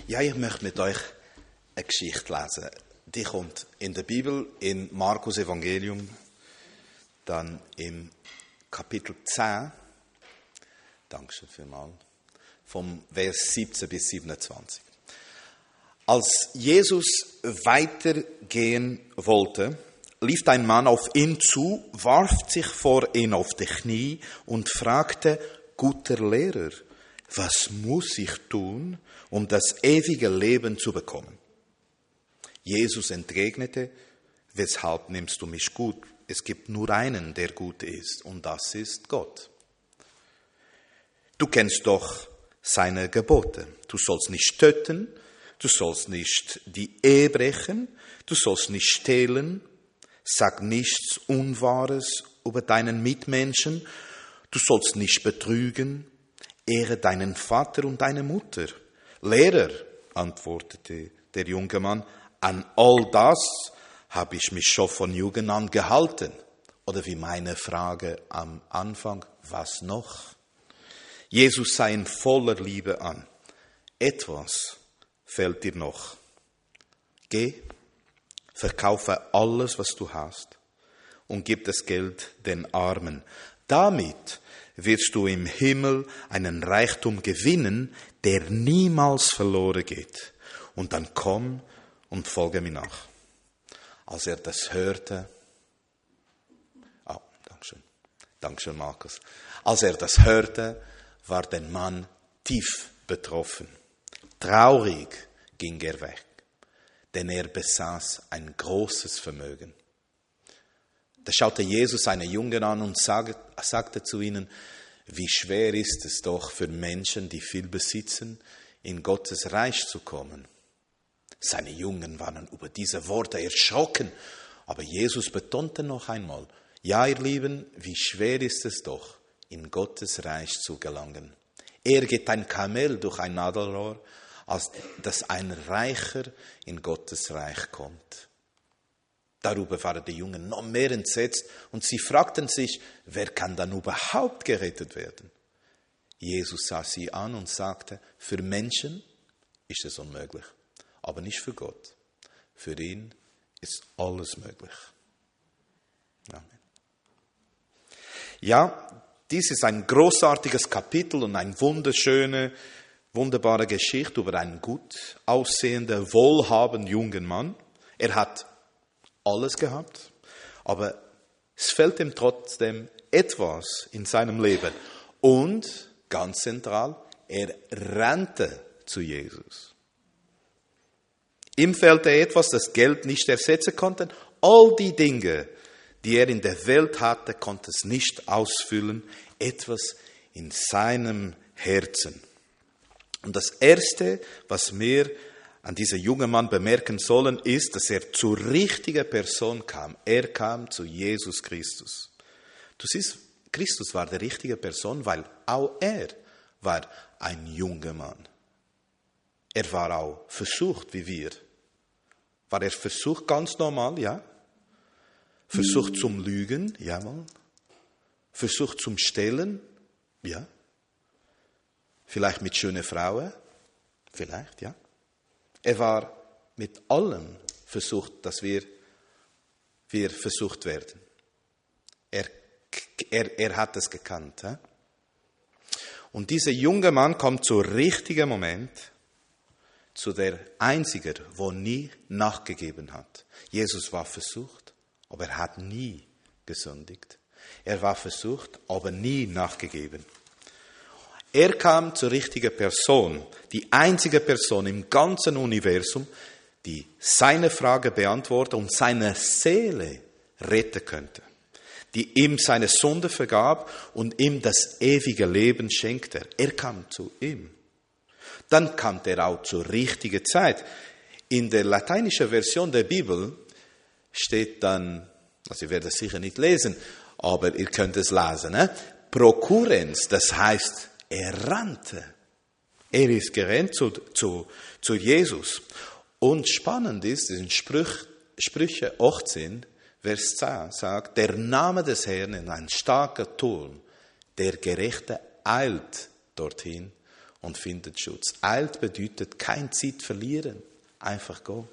Ja, ich möchte mit euch eine Geschichte lesen. Die kommt in der Bibel, in Markus Evangelium, dann im Kapitel 10, Dankeschön vielmals, vom Vers 17 bis 27. Als Jesus weitergehen wollte, lief ein Mann auf ihn zu, warf sich vor ihn auf die Knie und fragte: Guter Lehrer, was muss ich tun, um das ewige Leben zu bekommen? Jesus entgegnete: Weshalb nimmst du mich gut? Es gibt nur einen, der gut ist, und das ist Gott. Du kennst doch seine Gebote. Du sollst nicht töten, du sollst nicht die Ehe brechen, du sollst nicht stehlen, sag nichts Unwahres über deinen Mitmenschen, du sollst nicht betrügen, ehre deinen Vater und deine Mutter. Lehrer, antwortete der junge Mann, an all das habe ich mich schon von Jugend an gehalten. Oder wie meine Frage am Anfang, was noch? Jesus sah ihn voller Liebe an. Etwas fehlt dir noch. Geh, verkaufe alles, was du hast, und gib das Geld den Armen. Damit wirst du im Himmel einen Reichtum gewinnen, der niemals verloren geht. Und dann komm und folge mir nach. Als er das hörte, Dankeschön, Markus. Als er das hörte, war der Mann tief betroffen. Traurig ging er weg, denn er besaß ein großes Vermögen. Da schaute Jesus seine Jünger an und sagte zu ihnen: Wie schwer ist es doch für Menschen, die viel besitzen, in Gottes Reich zu kommen. Seine Jünger waren über diese Worte erschrocken, aber Jesus betonte noch einmal: Ja, ihr Lieben, wie schwer ist es doch, in Gottes Reich zu gelangen. Eher geht ein Kamel durch ein Nadelrohr, als dass ein Reicher in Gottes Reich kommt. Darüber waren die Jungen noch mehr entsetzt und sie fragten sich: Wer kann dann überhaupt gerettet werden? Jesus sah sie an und sagte: Für Menschen ist es unmöglich, aber nicht für Gott. Für ihn ist alles möglich. Amen. Ja, dies ist ein großartiges Kapitel und eine wunderbare Geschichte über einen gut aussehenden, wohlhabenden jungen Mann. Er hat alles gehabt, aber es fehlt ihm trotzdem etwas in seinem Leben. Und, ganz zentral, er rannte zu Jesus. Ihm fehlte etwas, das Geld nicht ersetzen konnte. All die Dinge, die er in der Welt hatte, konnte es nicht ausfüllen. Etwas in seinem Herzen. Und das Erste, was wir an diesem jungen Mann bemerken sollen, ist, dass er zur richtigen Person kam. Er kam zu Jesus Christus. Du siehst, Christus war die richtige Person, weil auch er war ein junger Mann. Er war auch versucht, wie wir. War er versucht ganz normal, ja? Versucht zum Lügen, jawohl. Versucht zum Stehlen, ja. Vielleicht mit schönen Frauen, vielleicht, ja. Er war mit allem versucht, dass wir versucht werden. Er hat es gekannt. Ja? Und dieser junge Mann kommt zum richtigen Moment, zu der Einzigen, der nie nachgegeben hat. Jesus war versucht, aber er hat nie gesündigt. Er war versucht, aber nie nachgegeben. Er kam zur richtigen Person, die einzige Person im ganzen Universum, die seine Frage beantwortet und seine Seele retten könnte, die ihm seine Sünde vergab und ihm das ewige Leben schenkte. Er kam zu ihm. Dann kam er auch zur richtigen Zeit. In der lateinischen Version der Bibel steht dann, also ihr werdet es sicher nicht lesen, aber ihr könnt es lesen, Procurrens, das heißt, er rannte. Er ist gerannt zu Jesus. Und spannend ist, in Sprüche 18, Vers 10 sagt: Der Name des Herrn ist ein starker Turm, der Gerechte eilt dorthin und findet Schutz. Eilt bedeutet kein Zeit verlieren, einfach go.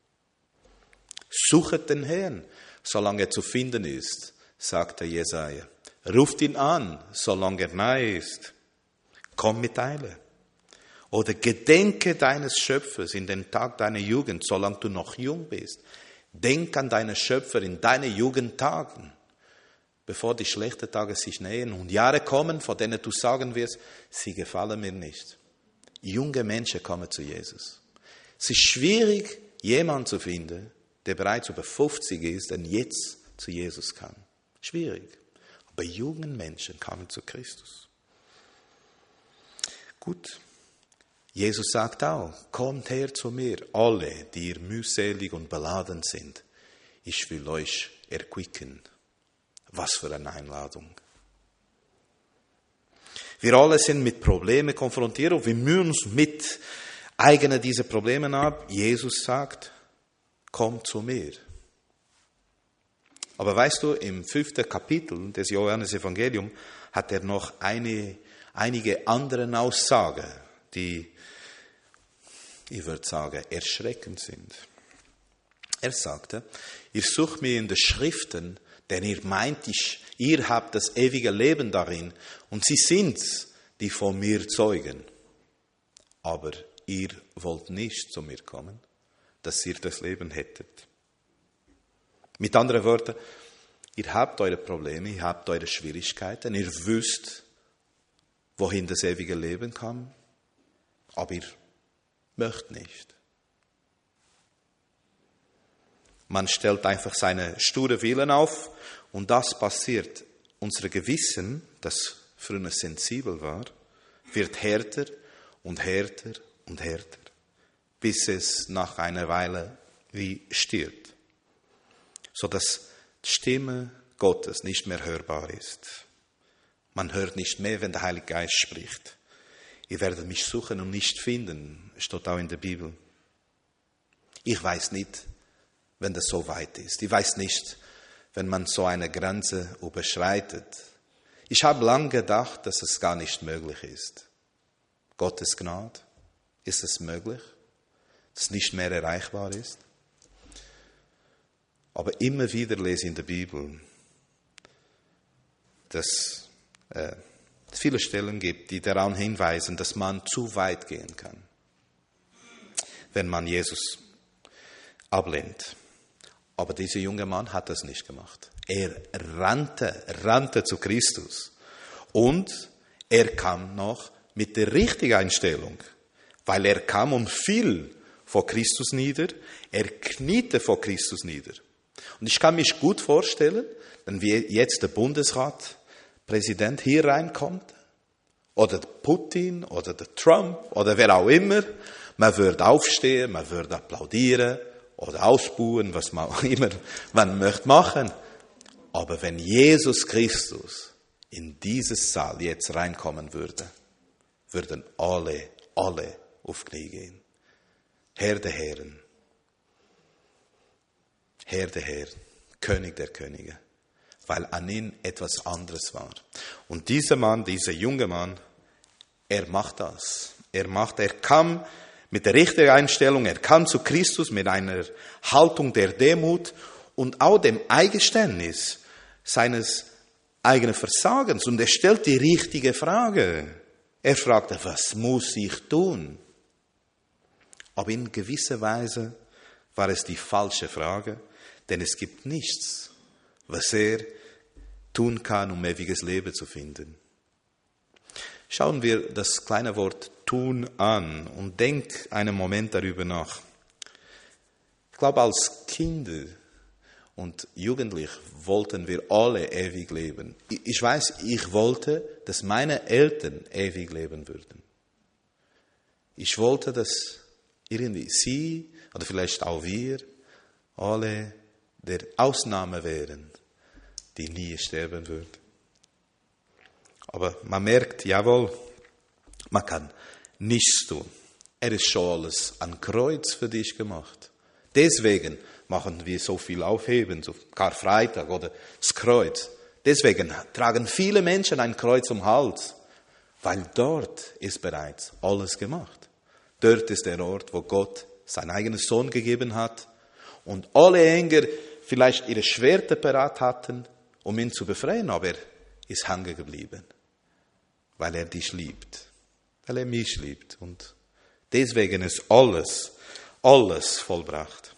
Suchet den Herrn, solange er zu finden ist, sagte Jesaja. Ruft ihn an, solange er nahe ist. Komm mit Eile. Oder gedenke deines Schöpfers in den Tag deiner Jugend, solange du noch jung bist. Denk an deinen Schöpfer in deinen Jugendtagen, bevor die schlechten Tage sich nähern und Jahre kommen, von denen du sagen wirst, sie gefallen mir nicht. Junge Menschen kommen zu Jesus. Es ist schwierig, jemanden zu finden, der bereits über 50 ist und jetzt zu Jesus kam. Schwierig. Aber junge Menschen kamen zu Christus. Gut. Jesus sagt auch, kommt her zu mir, alle, die ihr mühselig und beladen sind. Ich will euch erquicken. Was für eine Einladung. Wir alle sind mit Problemen konfrontiert und wir mühen uns mit eigenen diese Probleme ab. Jesus sagt, komm zu mir. Aber weißt du, im 5. Kapitel des Johannes-Evangeliums hat er noch einige andere Aussagen, die, ich würde sagen, erschreckend sind. Er sagte, ihr sucht mir in den Schriften, denn ihr meint, ihr habt das ewige Leben darin und sie sind's, die von mir zeugen. Aber ihr wollt nicht zu mir kommen, dass ihr das Leben hättet. Mit anderen Worten, ihr habt eure Probleme, ihr habt eure Schwierigkeiten, ihr wisst, wohin das ewige Leben kam, aber ihr möchtet nicht. Man stellt einfach seine sture Willen auf und das passiert. Unser Gewissen, das früher sensibel war, wird härter und härter und härter, bis es nach einer Weile wie stirbt, sodass die Stimme Gottes nicht mehr hörbar ist. Man hört nicht mehr, wenn der Heilige Geist spricht. Ihr werdet mich suchen und nicht finden, steht auch in der Bibel. Ich weiß nicht, wenn das so weit ist. Ich weiß nicht, wenn man so eine Grenze überschreitet. Ich habe lange gedacht, dass es gar nicht möglich ist. Gottes Gnade, ist es möglich, dass es nicht mehr erreichbar ist? Aber immer wieder lese ich in der Bibel, dass es viele Stellen gibt, die daran hinweisen, dass man zu weit gehen kann, wenn man Jesus ablehnt. Aber dieser junge Mann hat das nicht gemacht. Er rannte zu Christus. Und er kam noch mit der richtigen Einstellung, weil er kam und fiel vor Christus nieder. Er kniete vor Christus nieder. Und ich kann mich gut vorstellen, wenn jetzt der Bundesratpräsident hier reinkommt, oder der Putin, oder der Trump, oder wer auch immer, man würde aufstehen, man würde applaudieren, oder ausbuhen, was man auch immer man möchte machen. Aber wenn Jesus Christus in dieses Saal jetzt reinkommen würde, würden alle auf Knie gehen. Herr der Herren, König der Könige, weil an ihn etwas anderes war. Und dieser junge Mann, er macht das. Er kam mit der richtigen Einstellung, er kam zu Christus mit einer Haltung der Demut und auch dem Eingeständnis seines eigenen Versagens. Und er stellt die richtige Frage. Er fragte, was muss ich tun? Aber in gewisser Weise war es die falsche Frage, denn es gibt nichts, was er tun kann, um ewiges Leben zu finden. Schauen wir das kleine Wort tun an und denk einen Moment darüber nach. Ich glaube, als Kinder und Jugendlich wollten wir alle ewig leben. Ich weiß, ich wollte, dass meine Eltern ewig leben würden. Ich wollte, dass irgendwie sie oder vielleicht auch wir alle der Ausnahme wären, die nie sterben würden. Aber man merkt, jawohl, man kann nichts tun. Er ist schon alles an Kreuz für dich gemacht. Deswegen machen wir so viel Aufheben, so Karfreitag oder das Kreuz. Deswegen tragen viele Menschen ein Kreuz um den Hals. Weil dort ist bereits alles gemacht. Dort ist der Ort, wo Gott seinen eigenen Sohn gegeben hat und alle Engel vielleicht ihre Schwerter parat hatten, um ihn zu befreien, aber er ist hängen geblieben, weil er dich liebt, weil er mich liebt. Und deswegen ist alles vollbracht.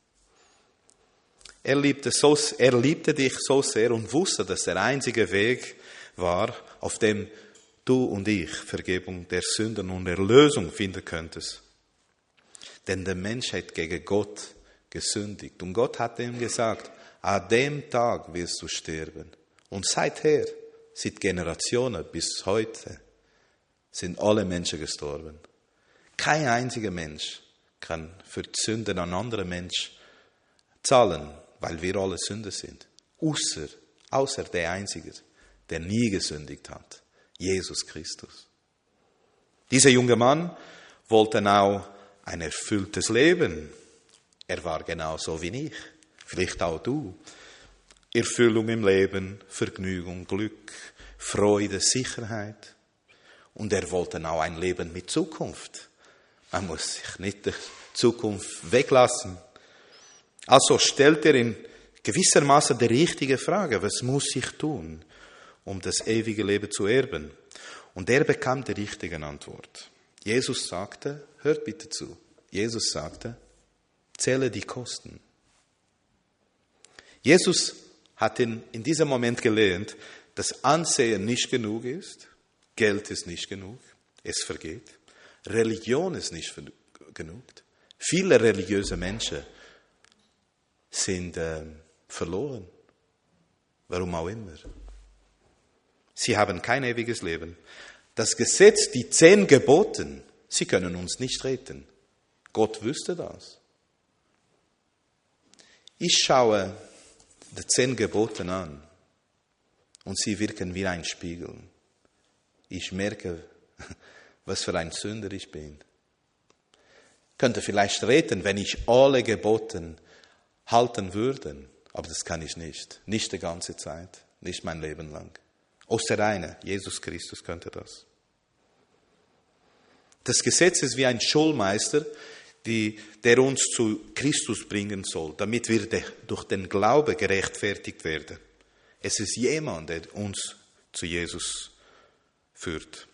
Er liebte dich so sehr und wusste, dass der einzige Weg war, auf dem du und ich Vergebung der Sünden und Erlösung finden könntest. Denn der Mensch hat gegen Gott gesündigt. Und Gott hat ihm gesagt, an dem Tag wirst du sterben. Und seither, seit Generationen bis heute, sind alle Menschen gestorben. Kein einziger Mensch kann für die Sünden an anderen Menschen zahlen, weil wir alle Sünder sind. Außer der Einzige, der nie gesündigt hat. Jesus Christus. Dieser junge Mann wollte auch ein erfülltes Leben. Er war genauso wie ich, vielleicht auch du. Erfüllung im Leben, Vergnügung, Glück, Freude, Sicherheit. Und er wollte auch ein Leben mit Zukunft. Man muss sich nicht die Zukunft weglassen. Also stellt er in gewissermaßen die richtige Frage, was muss ich tun, um das ewige Leben zu erben? Und er bekam die richtige Antwort. Jesus sagte, hört bitte zu, Jesus sagte, zähle die Kosten. Jesus hat in diesem Moment gelernt, dass Ansehen nicht genug ist, Geld ist nicht genug, es vergeht, Religion ist nicht genug. Viele religiöse Menschen sind verloren, warum auch immer. Sie haben kein ewiges Leben. Das Gesetz, die 10 Gebote, sie können uns nicht retten. Gott wüsste das. Ich schaue die 10 Gebote an und sie wirken wie ein Spiegel. Ich merke, was für ein Sünder ich bin. Könnte vielleicht retten, wenn ich alle Gebote halten würde, aber das kann ich nicht. Nicht die ganze Zeit, nicht mein Leben lang. Außer einer, Jesus Christus, könnte das. Das Gesetz ist wie ein Schulmeister, der uns zu Christus bringen soll, damit wir durch den Glauben gerechtfertigt werden. Es ist jemand, der uns zu Jesus führt.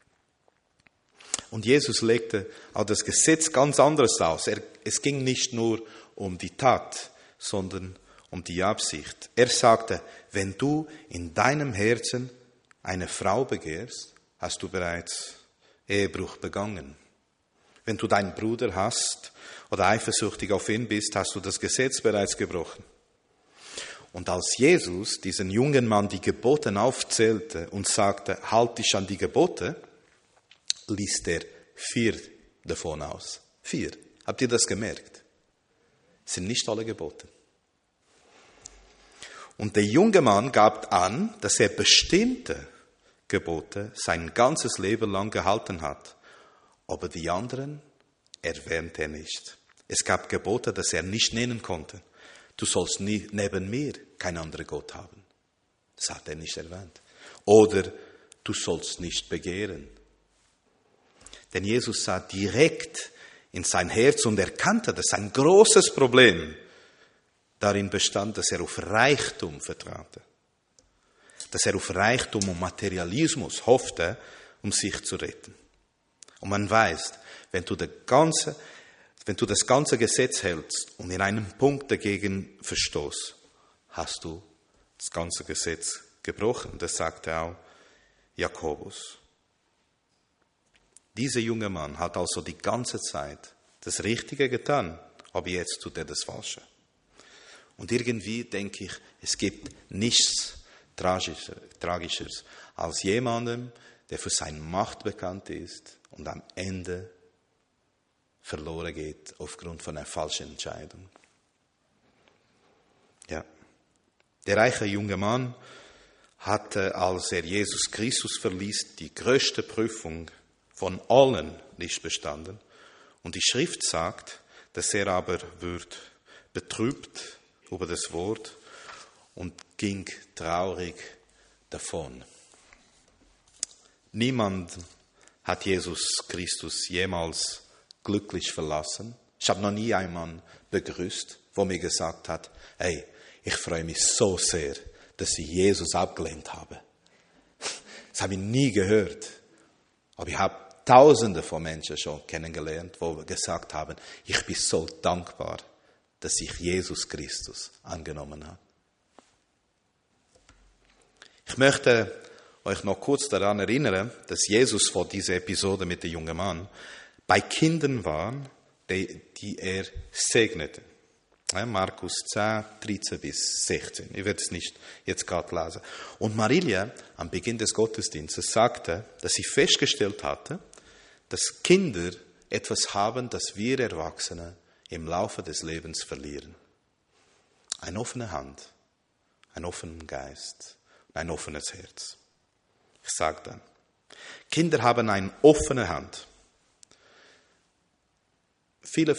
Und Jesus legte auch das Gesetz ganz anders aus. Es ging nicht nur um die Tat, sondern um die Absicht. Er sagte, wenn du in deinem Herzen eine Frau begehrst, hast du bereits Ehebruch begangen. Wenn du deinen Bruder hasst oder eifersüchtig auf ihn bist, hast du das Gesetz bereits gebrochen. Und als Jesus diesen jungen Mann die Gebote aufzählte und sagte, halt dich an die Gebote, liest er 4 davon aus. 4. Habt ihr das gemerkt? Das sind nicht alle Gebote. Und der junge Mann gab an, dass er bestimmte Gebote sein ganzes Leben lang gehalten hat. Aber die anderen erwähnte er nicht. Es gab Gebote, das er nicht nennen konnte. Du sollst neben mir kein anderer Gott haben. Das hat er nicht erwähnt. Oder du sollst nicht begehren. Denn Jesus sah direkt in sein Herz und erkannte, dass ein großes Problem darin bestand, dass er auf Reichtum vertraute. Dass er auf Reichtum und Materialismus hoffte, um sich zu retten. Und man weiß, wenn du das ganze Gesetz hältst und in einem Punkt dagegen verstoßt, hast du das ganze Gesetz gebrochen. Das sagte auch Jakobus. Dieser junge Mann hat also die ganze Zeit das Richtige getan, aber jetzt tut er das Falsche. Und irgendwie denke ich, es gibt nichts Tragischeres als jemandem, der für seine Macht bekannt ist und am Ende verloren geht aufgrund von einer falschen Entscheidung. Ja. Der reiche junge Mann hatte, als er Jesus Christus verließ, die größte Prüfung von allen nicht bestanden. Und die Schrift sagt, dass er aber wird betrübt über das Wort und ging traurig davon. Niemand hat Jesus Christus jemals glücklich verlassen. Ich habe noch nie einen Mann begrüßt, der mir gesagt hat, hey, ich freue mich so sehr, dass ich Jesus abgelehnt habe. Das habe ich nie gehört. Aber ich habe Tausende von Menschen schon kennengelernt, die gesagt haben, ich bin so dankbar, dass ich Jesus Christus angenommen habe. Ich möchte euch noch kurz daran erinnern, dass Jesus vor dieser Episode mit dem jungen Mann bei Kindern war, die er segnete. Markus 10, 13 bis 16. Ich werde es nicht jetzt gerade lesen. Und Marilia am Beginn des Gottesdienstes sagte, dass sie festgestellt hatte, dass Kinder etwas haben, das wir Erwachsene im Laufe des Lebens verlieren. Eine offene Hand, einen offenen Geist, ein offenes Herz. Ich sage dann, Kinder haben eine offene Hand. Viele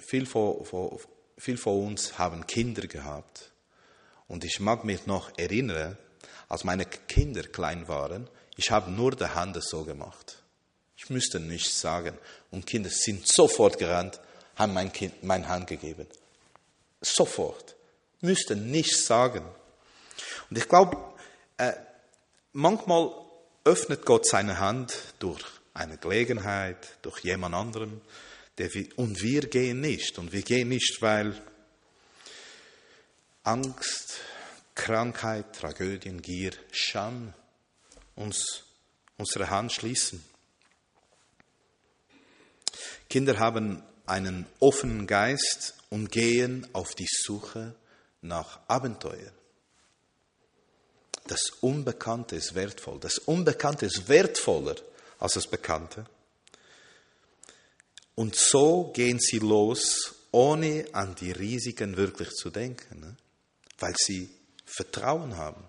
von uns haben Kinder gehabt. Und ich mag mich noch erinnern, als meine Kinder klein waren, ich habe nur die Hand so gemacht. Ich müsste nichts sagen. Und Kinder sind sofort gerannt, haben meine Hand gegeben. Sofort. Müssten nichts sagen. Und ich glaube, manchmal öffnet Gott seine Hand durch eine Gelegenheit, durch jemand anderen. Und wir gehen nicht. Und wir gehen nicht, weil Angst, Krankheit, Tragödien, Gier, Scham uns unsere Hand schließen. Kinder haben einen offenen Geist und gehen auf die Suche nach Abenteuer. Das Unbekannte ist wertvoll. Das Unbekannte ist wertvoller als das Bekannte. Und so gehen sie los, ohne an die Risiken wirklich zu denken, weil sie Vertrauen haben.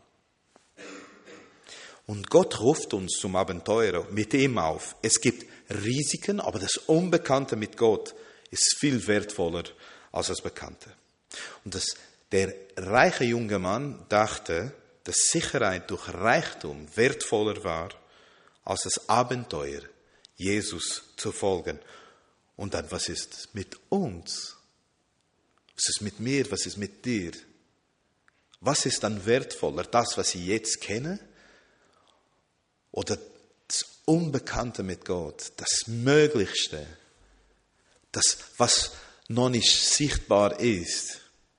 Und Gott ruft uns zum Abenteuer mit ihm auf. Es gibt Risiken, aber das Unbekannte mit Gott ist viel wertvoller als das Bekannte. Und der reiche junge Mann dachte, dass Sicherheit durch Reichtum wertvoller war, als das Abenteuer, Jesus zu folgen. Und dann, was ist mit uns? Was ist mit mir? Was ist mit dir? Was ist dann wertvoller? Das, was ich jetzt kenne? Oder das Unbekannte mit Gott? Das Möglichste? Das, was noch nicht sichtbar ist?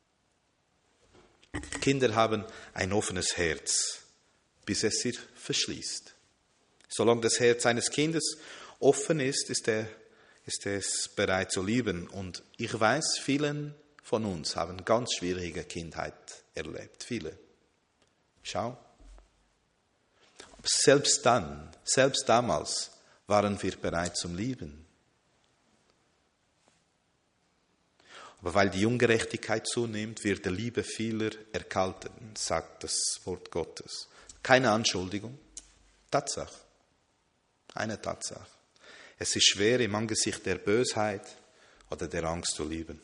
Kinder haben ein offenes Herz, bis es sich verschließt. Solange das Herz eines Kindes offen ist, ist es bereit zu lieben. Und ich weiß, vielen von uns haben ganz schwierige Kindheit erlebt. Viele. Schau. Aber selbst damals waren wir bereit zum Lieben. Aber weil die Ungerechtigkeit zunimmt, wird die Liebe vieler erkalten, sagt das Wort Gottes. Keine Anschuldigung. Tatsache. Eine Tatsache. Es ist schwer, im Angesicht der Bösheit oder der Angst zu lieben.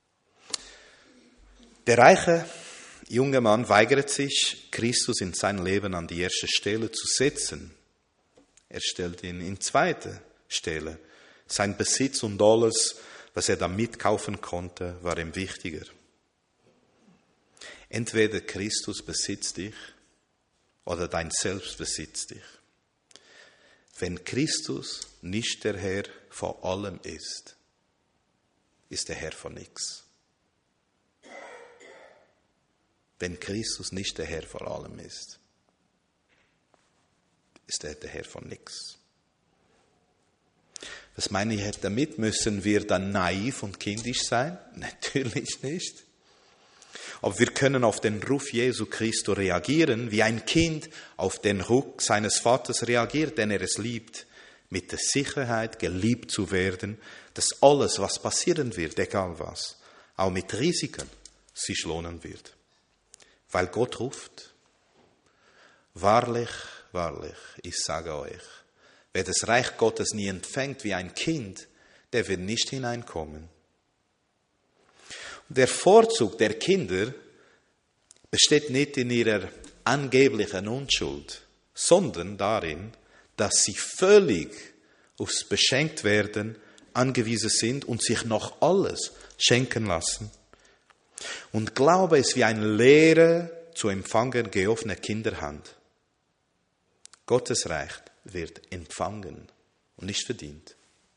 Der reiche junge Mann weigert sich, Christus in sein Leben an die erste Stelle zu setzen. Er stellt ihn in zweite Stelle. Sein Besitz und alles, was er damit kaufen konnte, war ihm wichtiger. Entweder Christus besitzt dich oder dein Selbst besitzt dich. Wenn Christus nicht der Herr vor allem ist, ist der Herr von nichts. Wenn Christus nicht der Herr vor allem ist, ist er der Herr von nichts. Was meine ich damit? Müssen wir dann naiv und kindisch sein? Natürlich nicht. Aber wir können auf den Ruf Jesu Christi reagieren, wie ein Kind auf den Ruf seines Vaters reagiert, den er es liebt, mit der Sicherheit, geliebt zu werden, dass alles, was passieren wird, egal was, auch mit Risiken, sich lohnen wird. Weil Gott ruft. Wahrlich, wahrlich, ich sage euch, wer das Reich Gottes nie empfängt wie ein Kind, der wird nicht hineinkommen. Der Vorzug der Kinder besteht nicht in ihrer angeblichen Unschuld, sondern darin, dass sie völlig aufs Beschenktwerden angewiesen sind und sich noch alles schenken lassen. Und Glaube ist wie eine leere, zu empfangen geöffnete Kinderhand. Gottes Reich wird empfangen und nicht verdient.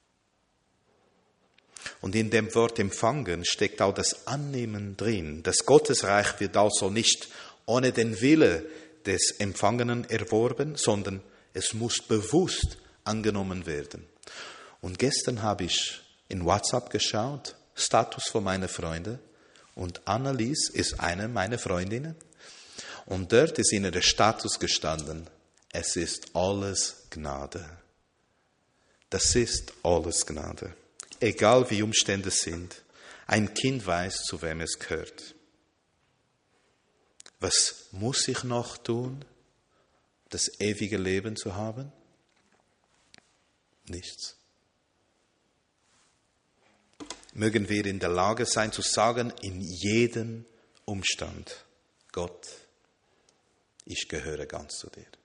Und in dem Wort empfangen steckt auch das Annehmen drin. Das Gottesreich wird also nicht ohne den Wille des Empfangenen erworben, sondern es muss bewusst angenommen werden. Und gestern habe ich in WhatsApp geschaut, Status von meinen Freunden, und Annelies ist eine meiner Freundinnen. Und dort ist in der Status gestanden, es ist alles Gnade. Das ist alles Gnade. Egal wie Umstände sind, ein Kind weiß, zu wem es gehört. Was muss ich noch tun, das ewige Leben zu haben? Nichts. Mögen wir in der Lage sein zu sagen, in jedem Umstand, Gott, ich gehöre ganz zu dir.